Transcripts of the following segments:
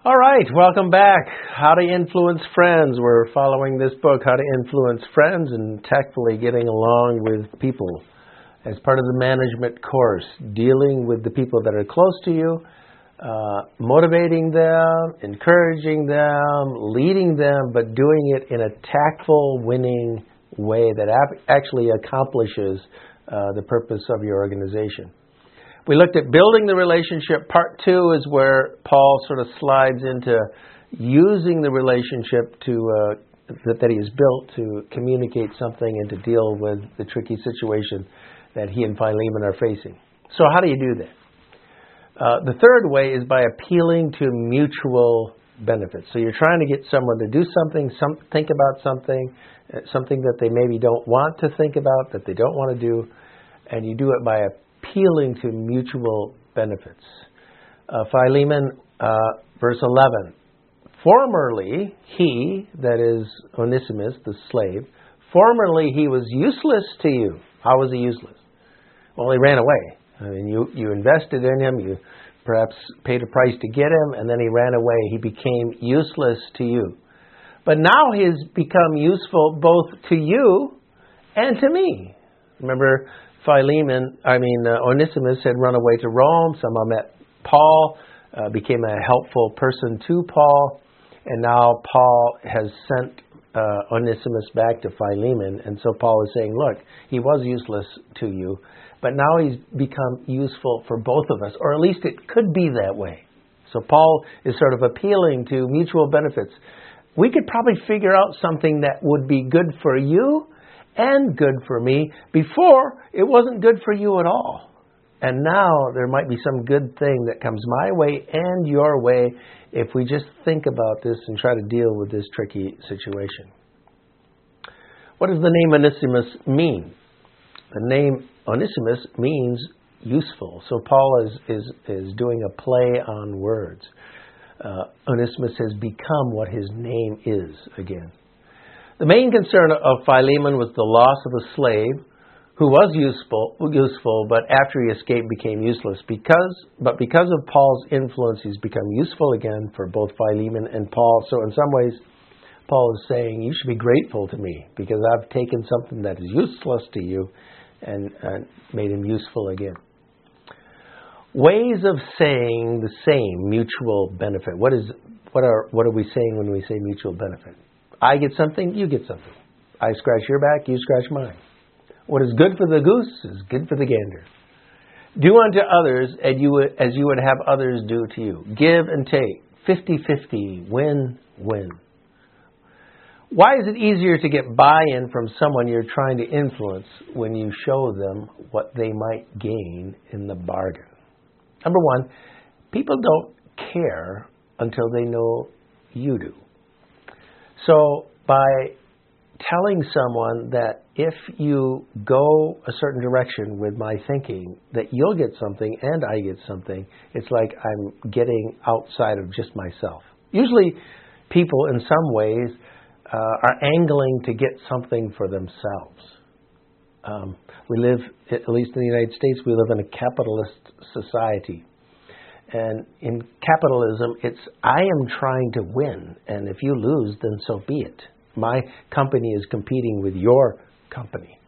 All right, welcome back. How to Influence Friends. We're following this book, How to Influence Friends, and tactfully getting along with people as part of the management course, dealing with the people that are close to you, motivating them, encouraging them, leading them, but doing it in a tactful, winning way that actually accomplishes the purpose of your organization. We looked at building the relationship. Part 2 is where Paul sort of slides into using the relationship that he has built to communicate something and to deal with the tricky situation that he and Philemon are facing. So how do you do that? The third way is by appealing to mutual benefits. So you're trying to get someone to do something, think about something that they maybe don't want to think about, that they don't want to do, and you do it by appealing to mutual benefits. Philemon, verse 11. Formerly, he, that is Onesimus, the slave, formerly he was useless to you. How was he useless? Well, he ran away. I mean, you invested in him, you perhaps paid a price to get him, and then he ran away. He became useless to you. But now he's become useful both to you and to me. Remember, Onesimus had run away to Rome. Somehow met Paul, became a helpful person to Paul, and now Paul has sent Onesimus back to Philemon. And so Paul is saying, look, he was useless to you, but now he's become useful for both of us, or at least it could be that way. So Paul is sort of appealing to mutual benefits. We could probably figure out something that would be good for you and good for me. Before, it wasn't good for you at all. And now there might be some good thing that comes my way and your way if we just think about this and try to deal with this tricky situation. What does the name Onesimus mean? The name Onesimus means useful. So Paul is doing a play on words. Onesimus has become what his name is again. The main concern of Philemon was the loss of a slave who was useful, but after he escaped became useless. Because of Paul's influence, he's become useful again for both Philemon and Paul. So in some ways, Paul is saying, you should be grateful to me because I've taken something that is useless to you and made him useful again. Ways of saying the same, mutual benefit. What are we saying when we say mutual benefit? I get something, you get something. I scratch your back, you scratch mine. What is good for the goose is good for the gander. Do unto others as you would have others do to you. Give and take. 50-50. Win-win. Why is it easier to get buy-in from someone you're trying to influence when you show them what they might gain in the bargain? Number one, people don't care until they know you do. So by telling someone that if you go a certain direction with my thinking, that you'll get something and I get something, it's like I'm getting outside of just myself. Usually people in some ways are angling to get something for themselves. We live, at least in the United States, we live in a capitalist society. And in capitalism, it's I am trying to win, and if you lose, then so be it. My company is competing with your company.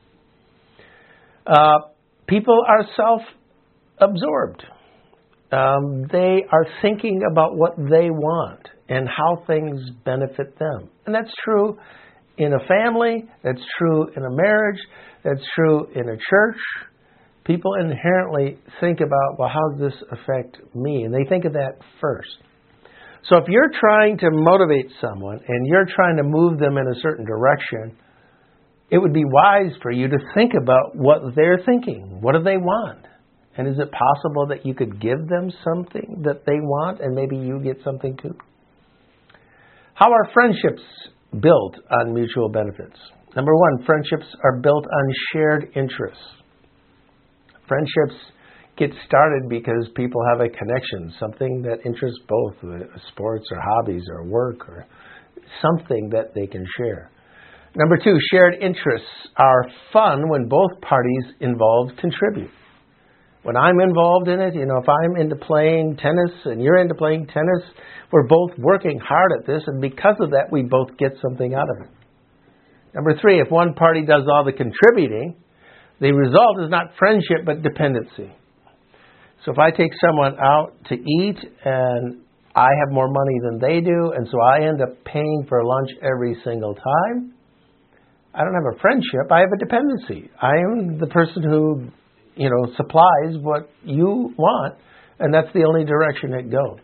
People are self-absorbed. They are thinking about what they want and how things benefit them. And that's true in a family, that's true in a marriage, that's true in a church. People inherently think about, well, how does this affect me? And they think of that first. So if you're trying to motivate someone and you're trying to move them in a certain direction, it would be wise for you to think about what they're thinking. What do they want? And is it possible that you could give them something that they want and maybe you get something too? How are friendships built on mutual benefits? Number one, friendships are built on shared interests. Friendships get started because people have a connection, something that interests both, sports or hobbies or work or something that they can share. Number two, shared interests are fun when both parties involved contribute. When I'm involved in it, if I'm into playing tennis and you're into playing tennis, we're both working hard at this, and because of that, we both get something out of it. Number 3, if one party does all the contributing, the result is not friendship, but dependency. So if I take someone out to eat and I have more money than they do, and so I end up paying for lunch every single time, I don't have a friendship, I have a dependency. I am the person who, supplies what you want, and that's the only direction it goes.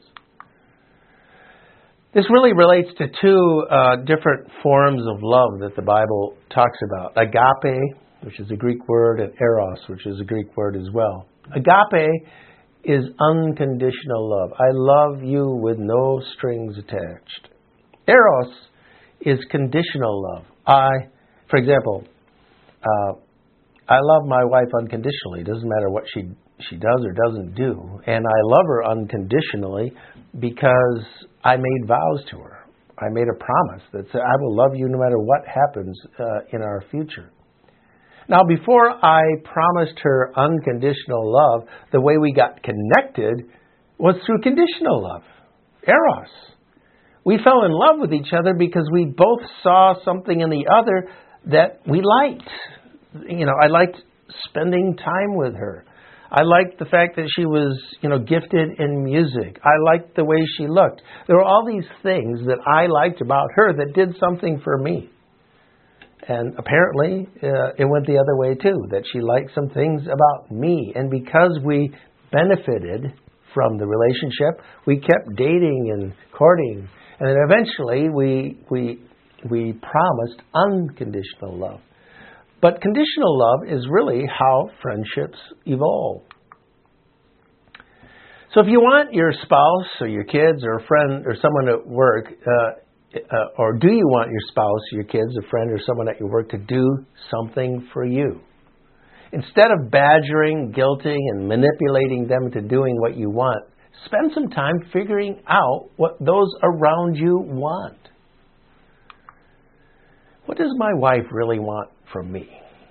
This really relates to 2 different forms of love that the Bible talks about. Agape, which is a Greek word, and eros, which is a Greek word as well. Agape is unconditional love. I love you with no strings attached. Eros is conditional love. For example, I love my wife unconditionally. It doesn't matter what she does or doesn't do. And I love her unconditionally because I made vows to her. I made a promise that said, I will love you no matter what happens in our future. Now, before I promised her unconditional love, the way we got connected was through conditional love, eros. We fell in love with each other because we both saw something in the other that we liked. I liked spending time with her. I liked the fact that she was, gifted in music. I liked the way she looked. There were all these things that I liked about her that did something for me. And apparently, it went the other way too, that she liked some things about me. And because we benefited from the relationship, we kept dating and courting. And then eventually, we promised unconditional love. But conditional love is really how friendships evolve. So if you want your spouse or your kids or a friend or someone at work, or do you want your spouse, your kids, a friend, or someone at your work to do something for you? Instead of badgering, guilting, and manipulating them into doing what you want, spend some time figuring out what those around you want. What does my wife really want from me?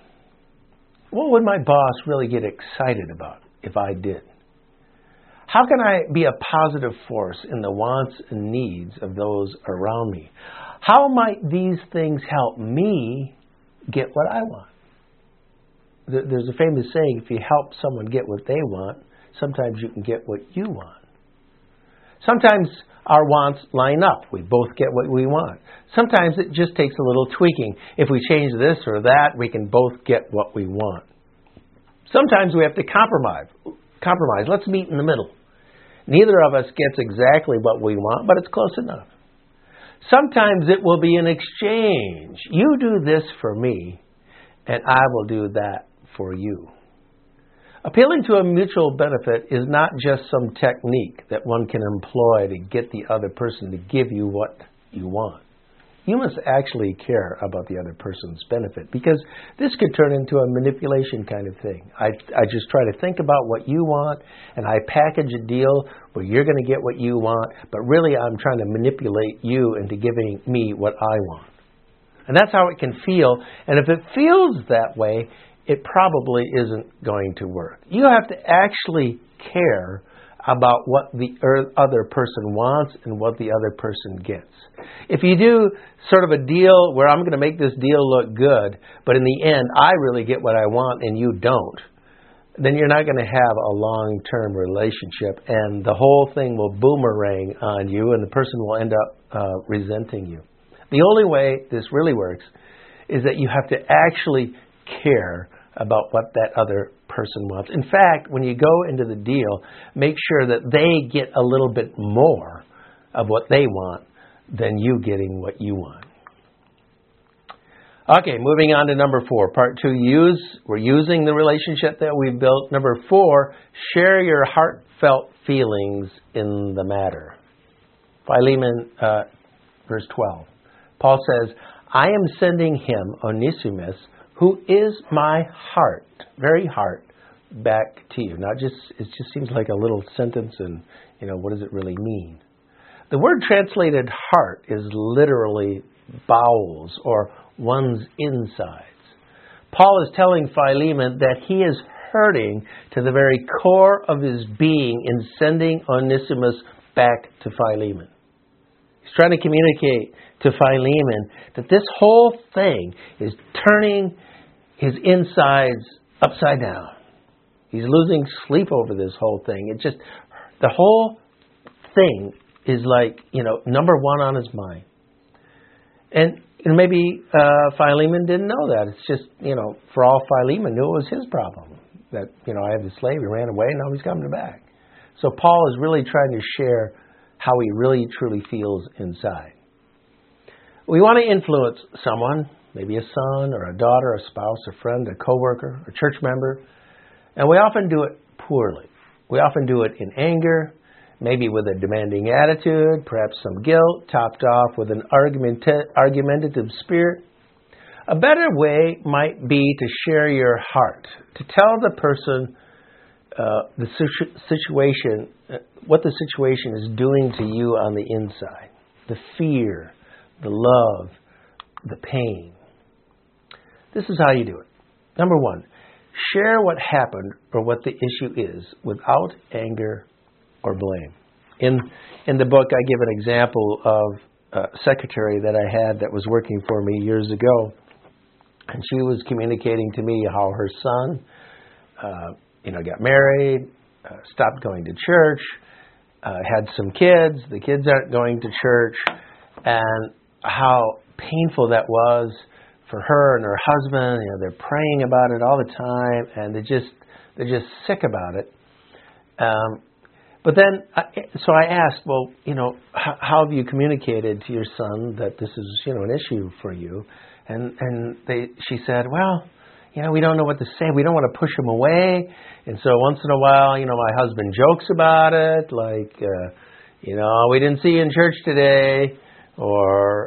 What would my boss really get excited about if I did? How can I be a positive force in the wants and needs of those around me? How might these things help me get what I want? There's a famous saying, if you help someone get what they want, sometimes you can get what you want. Sometimes our wants line up. We both get what we want. Sometimes it just takes a little tweaking. If we change this or that, we can both get what we want. Sometimes we have to compromise. Let's meet in the middle. Neither of us gets exactly what we want, but it's close enough. Sometimes it will be an exchange. You do this for me, and I will do that for you. Appealing to a mutual benefit is not just some technique that one can employ to get the other person to give you what you want. You must actually care about the other person's benefit, because this could turn into a manipulation kind of thing. I just try to think about what you want, and I package a deal where you're going to get what you want, but really I'm trying to manipulate you into giving me what I want. And that's how it can feel. And if it feels that way, it probably isn't going to work. You have to actually care about what the other person wants and what the other person gets. If you do sort of a deal where I'm going to make this deal look good, but in the end I really get what I want and you don't, then you're not going to have a long-term relationship, and the whole thing will boomerang on you, and the person will end up resenting you. The only way this really works is that you have to actually care about what that other person wants. In fact, when you go into the deal, make sure that they get a little bit more of what they want than you getting what you want. Okay, moving on to number 4. Part 2, we're using the relationship that we've built. Number 4, share your heartfelt feelings in the matter. Philemon, verse 12. Paul says, I am sending him, Onesimus, who is my heart, very heart, back to you. Not just, it just seems like a little sentence, and, what does it really mean? The word translated heart is literally bowels or one's insides. Paul is telling Philemon that he is hurting to the very core of his being in sending Onesimus back to Philemon. He's trying to communicate to Philemon that this whole thing is turning his insides upside down. He's losing sleep over this whole thing. It just, the whole thing is like, number one on his mind. And maybe Philemon didn't know that. It's just, for all Philemon knew, it was his problem. That, I have this slave, he ran away, now he's coming back. So Paul is really trying to share how he really truly feels inside. We want to influence someone, maybe a son or a daughter, a spouse, a friend, a coworker, a church member, and we often do it poorly. We often do it in anger, maybe with a demanding attitude, perhaps some guilt, topped off with an argumentative spirit. A better way might be to share your heart, to tell the person the situation, what the situation is doing to you on the inside, the fear, the love, the pain. This is how you do it. Number one, share what happened or what the issue is without anger or blame. In the book, I give an example of a secretary that I had that was working for me years ago. And she was communicating to me how her son, got married, stopped going to church, had some kids. The kids aren't going to church, and how painful that was for her and her husband. They're praying about it all the time, and they're just sick about it. But then, so I asked, well, how have you communicated to your son that this is, an issue for you? And she said, well, we don't know what to say. We don't want to push him away. And so once in a while, my husband jokes about it, like, we didn't see you in church today, or,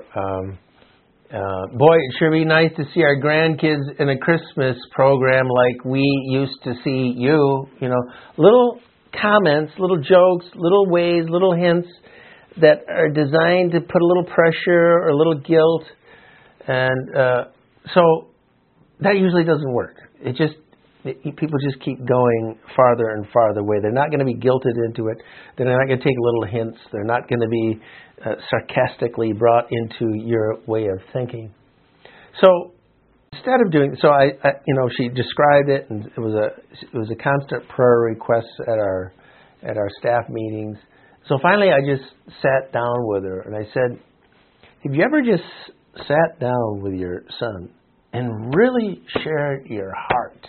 boy, it sure be nice to see our grandkids in a Christmas program like we used to see you. Little comments, little jokes, little ways, little hints that are designed to put a little pressure or a little guilt. And so that usually doesn't work. People just keep going farther and farther away. They're not going to be guilted into it. They're not going to take little hints. They're not going to be sarcastically brought into your way of thinking. So instead of doing so, she described it, and it was a constant prayer request at our staff meetings. So finally, I just sat down with her and I said, "Have you ever just sat down with your son and really shared your heart?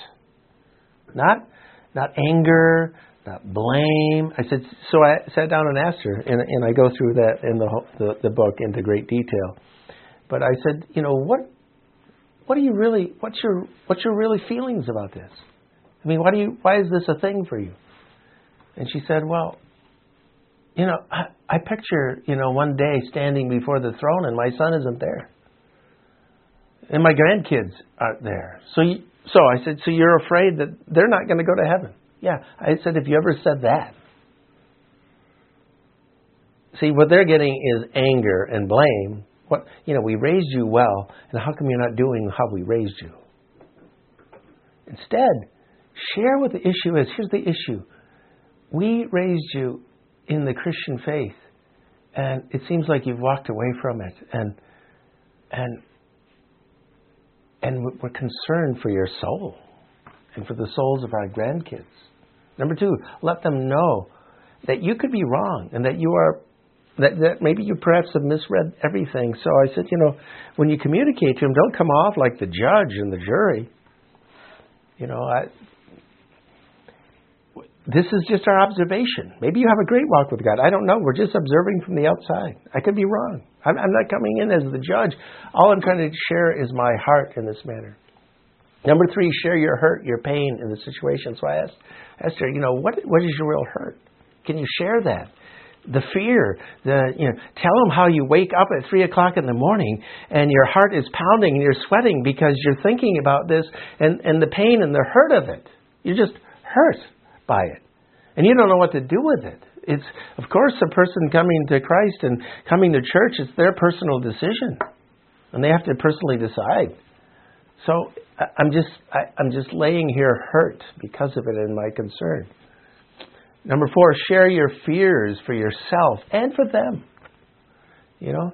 Not anger, not blame." I said. So I sat down and asked her, and I go through that in the book into great detail. But I said, what do you really? What's your really feelings about this? I mean, why is this a thing for you? And she said, well, I picture, one day standing before the throne and my son isn't there. And my grandkids aren't there. So I said, so you're afraid that they're not going to go to heaven? Yeah. I said, have you ever said that? See, what they're getting is anger and blame. We raised you well, and how come you're not doing how we raised you? Instead, share what the issue is. Here's the issue. We raised you in the Christian faith, and it seems like you've walked away from it, and we're concerned for your soul and for the souls of our grandkids. Number two, let them know that you could be wrong and that that maybe you perhaps have misread everything. So I said, when you communicate to them, don't come off like the judge and the jury. This is just our observation. Maybe you have a great walk with God. I don't know. We're just observing from the outside. I could be wrong. I'm not coming in as the judge. All I'm trying to share is my heart in this manner. Number three, share your hurt, your pain in the situation. So I asked her, what is your real hurt? Can you share that? The fear, tell them how you wake up at 3:00 in the morning and your heart is pounding and you're sweating because you're thinking about this and the pain and the hurt of it. You're just hurt by it. And you don't know what to do with it. It's, of course, a person coming to Christ and coming to church, it's their personal decision. And they have to personally decide. So I'm just laying here hurt because of it and my concern. Number 4, share your fears for yourself and for them. You know?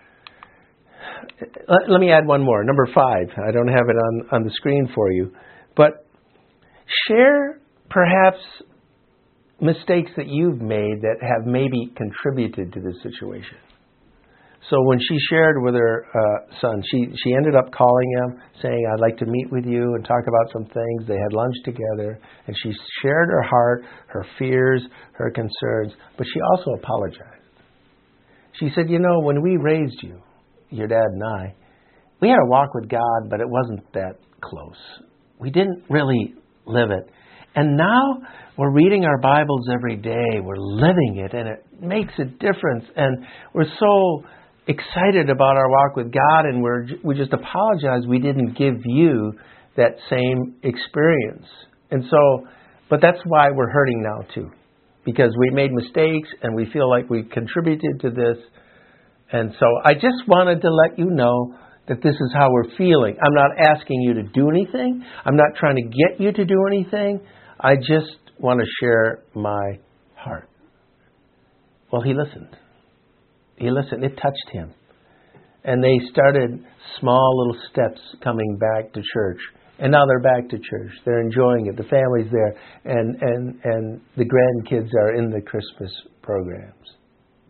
Let me add one more. Number 5. I don't have it on the screen for you. But share perhaps mistakes that you've made that have maybe contributed to this situation. So when she shared with her son, she ended up calling him, saying, I'd like to meet with you and talk about some things. They had lunch together, and she shared her heart, her fears, her concerns, but she also apologized. She said, you know, when we raised you, your dad and I, we had a walk with God, but it wasn't that close. We didn't really live it. And now we're reading our Bibles every day. We're living it, and it makes a difference. And we're so excited about our walk with God, and we just apologize we didn't give you that same experience. And so, but that's why we're hurting now too, because we made mistakes and we feel like we contributed to this. And so I just wanted to let you know that this is how we're feeling. I'm not asking you to do anything. I'm not trying to get you to do anything. I just want to share my heart. Well, he listened. He listened. It touched him. And they started small little steps coming back to church. And now they're back to church. They're enjoying it. The family's there. And the grandkids are in the Christmas programs.